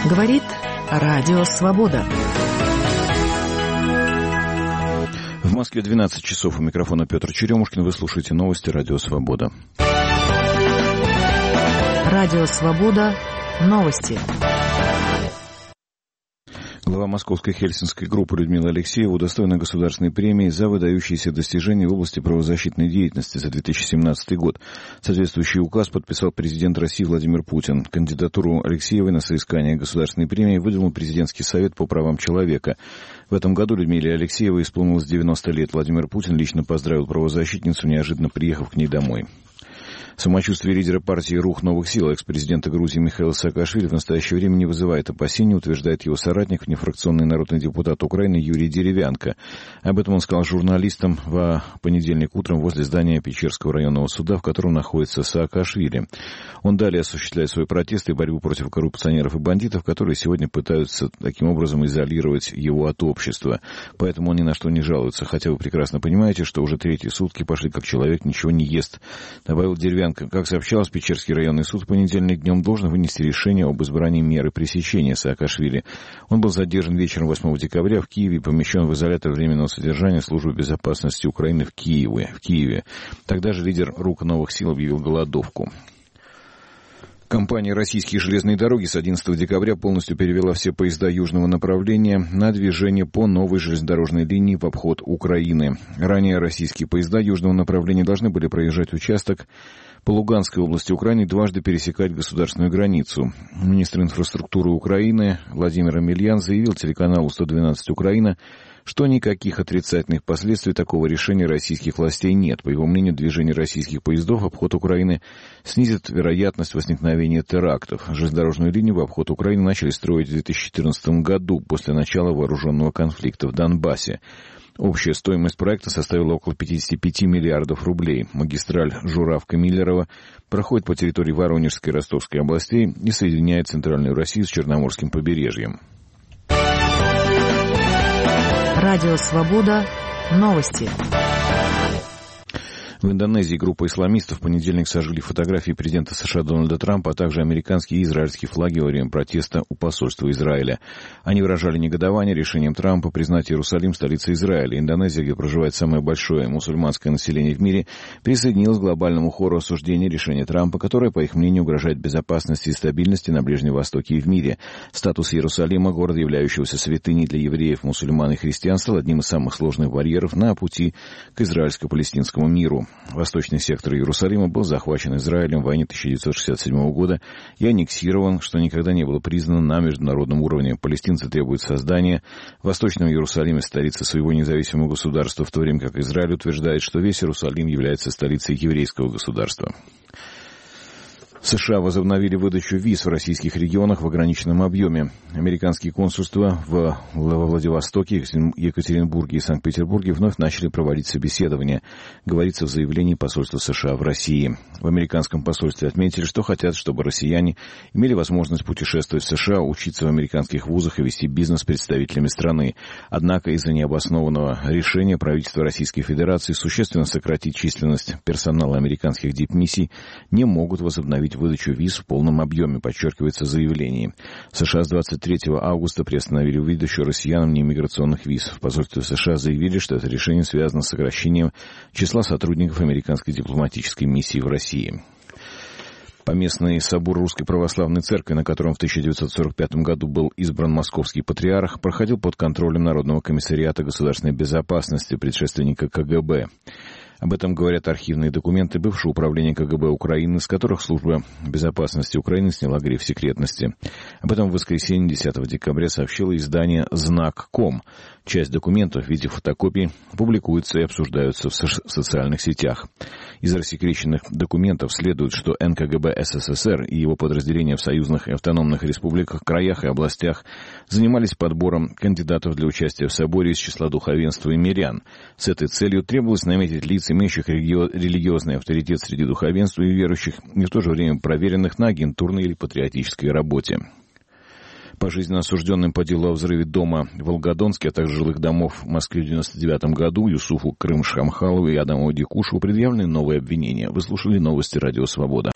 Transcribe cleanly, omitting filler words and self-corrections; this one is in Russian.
Говорит Радио Свобода. В Москве 12 часов. У микрофона Петр Черемушкин. Вы слушаете новости Радио Свобода. Радио Свобода. Новости. Глава московской хельсинской группы Людмила Алексеева удостоена государственной премии за выдающиеся достижения в области правозащитной деятельности за 2017 год. Соответствующий указ подписал президент России Владимир Путин. Кандидатуру Алексеевой на соискание государственной премии выдвинул Президентский совет по правам человека. В этом году Людмиле Алексеевой исполнилось 90 лет. Владимир Путин лично поздравил правозащитницу, неожиданно приехав к ней домой. Самочувствие лидера партии «Рух новых сил», экс-президента Грузии Михаила Саакашвили в настоящее время не вызывает опасений, утверждает его соратник, внефракционный народный депутат Украины Юрий Деревянко. Об этом он сказал журналистам в понедельник утром возле здания Печерского районного суда, в котором находится Саакашвили. Он далее осуществляет свои протесты и борьбу против коррупционеров и бандитов, которые сегодня пытаются таким образом изолировать его от общества. Поэтому он ни на что не жалуется, хотя вы прекрасно понимаете, что уже третьи сутки пошли, как человек ничего не ест, добавил Деревянко. Как сообщалось, Печерский районный суд в понедельник днем должен вынести решение об избрании меры пресечения Саакашвили. Он был задержан вечером 8 декабря в Киеве и помещен в изолятор временного содержания Службы безопасности Украины в Киеве. Тогда же лидер «Рук новых сил» объявил голодовку. Компания «Российские железные дороги» с 11 декабря полностью перевела все поезда южного направления на движение по новой железнодорожной линии в обход Украины. Ранее российские поезда южного направления должны были проезжать участок по Луганской области Украины и дважды пересекать государственную границу. Министр инфраструктуры Украины Владимир Омельян заявил телеканалу «112 Украина», что никаких отрицательных последствий такого решения российских властей нет. По его мнению, движение российских поездов в обход Украины снизит вероятность возникновения терактов. Железнодорожную линию в обход Украины начали строить в 2014 году, после начала вооруженного конфликта в Донбассе. Общая стоимость проекта составила около 55 миллиардов рублей. Магистраль Журавка-Миллерово проходит по территории Воронежской и Ростовской областей и соединяет Центральную Россию с Черноморским побережьем. Радио Свобода. Новости. В Индонезии группа исламистов в понедельник сожгли фотографии президента США Дональда Трампа, а также американские и израильские флаги во время протеста у посольства Израиля. Они выражали негодование решением Трампа признать Иерусалим столицей Израиля. Индонезия, где проживает самое большое мусульманское население в мире, присоединилась к глобальному хору осуждения решения Трампа, которое, по их мнению, угрожает безопасности и стабильности на Ближнем Востоке и в мире. Статус Иерусалима, города, являющегося святыней для евреев, мусульман и христиан, стал одним из самых сложных барьеров на пути к израильско-палестинскому миру. Восточный сектор Иерусалима был захвачен Израилем в войне 1967 года и аннексирован, что никогда не было признано на международном уровне. Палестинцы требуют создания в Восточном Иерусалиме столицы своего независимого государства, в то время как Израиль утверждает, что весь Иерусалим является столицей еврейского государства. США возобновили выдачу виз в российских регионах в ограниченном объеме. Американские консульства во Владивостоке, Екатеринбурге и Санкт-Петербурге вновь начали проводить собеседования, говорится в заявлении посольства США в России. В американском посольстве отметили, что хотят, чтобы россияне имели возможность путешествовать в США, учиться в американских вузах и вести бизнес с представителями страны. Однако из-за необоснованного решения правительства Российской Федерации существенно сократить численность персонала американских дипмиссий не могут возобновить выдачу виз в полном объеме, подчеркивается в заявлении. США с 23 августа приостановили выдачу россиянам неиммиграционных виз. В посольстве США заявили, что это решение связано с сокращением числа сотрудников американской дипломатической миссии в России. Поместный собор Русской Православной Церкви, на котором в 1945 году был избран московский патриарх, проходил под контролем Народного комиссариата государственной безопасности, предшественника КГБ. Об этом говорят архивные документы бывшего управления КГБ Украины, с которых Служба безопасности Украины сняла гриф секретности. Об этом в воскресенье 10 декабря сообщило издание «Знак.ком». Часть документов в виде фотокопий публикуется и обсуждаются в социальных сетях. Из рассекреченных документов следует, что НКГБ СССР и его подразделения в союзных и автономных республиках, краях и областях занимались подбором кандидатов для участия в соборе из числа духовенства и мирян. С этой целью требовалось наметить лиц, имеющих религиозный авторитет среди духовенства и верующих, и в то же время проверенных на агентурной или патриотической работе. Пожизненно осужденным по делу о взрыве дома в Волгодонске, а также жилых домов в Москве в 1999 году Юсуфу Крым-Шамхалову и Адаму Дикушеву предъявлены новые обвинения. Вы слушали новости Радио Свобода.